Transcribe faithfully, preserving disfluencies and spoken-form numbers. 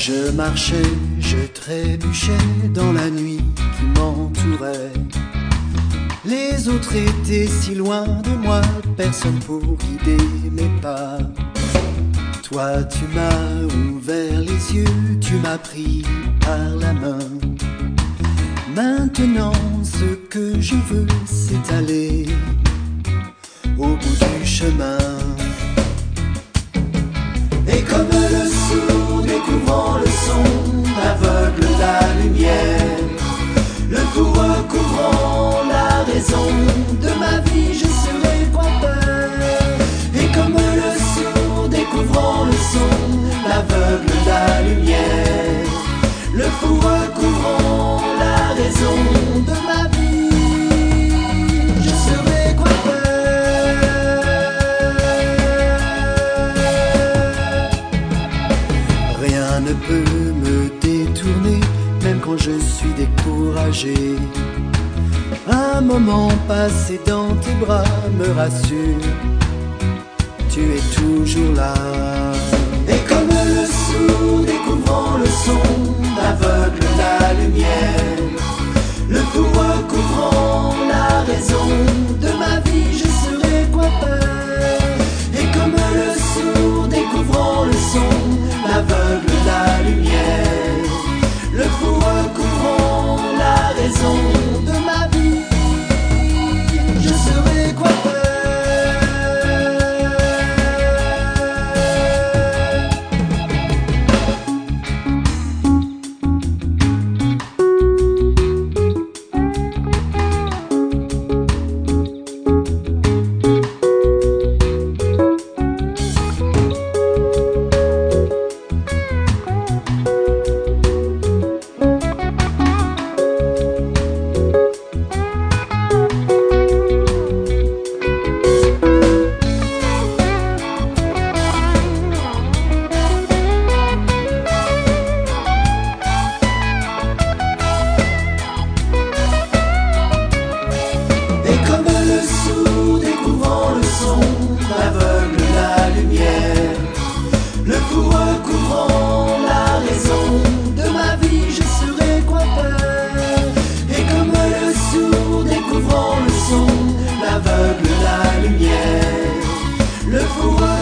Je marchais, je trébuchais dans la nuit qui m'entourait. Les autres étaient si loin de moi, personne pour guider mes pas. Toi tu m'as ouvert les yeux, tu m'as pris par la main. Maintenant ce que je veux c'est aller au bout du chemin. Et comme le sourd découvrant le son, aveugle la lumière, le fou recouvrant la raison de ma vie, je serai quoi peur. Et comme le sourd découvrant le son, l'aveugle la lumière, le fou recouvrant la raison de ma vie, je serai quoi peur. Rien ne peut me détourner, même quand je suis découragé. Un moment passé dans tes bras me rassure, tu es toujours là. Et comme le sourd découvrant le son, l'aveugle la lumière, le fou recouvrant la raison de ma vie, je serai quoi peur. Et comme le sourd découvrant le son, l'aveugle la lumière, le fou recouvrant la raison de ma vie, je serai quoi peur. L'aveugle la lumière, le fou recouvrant la raison de ma vie, je serai quoi peur. Et comme le sourd découvrant le son, l'aveugle la lumière, le fou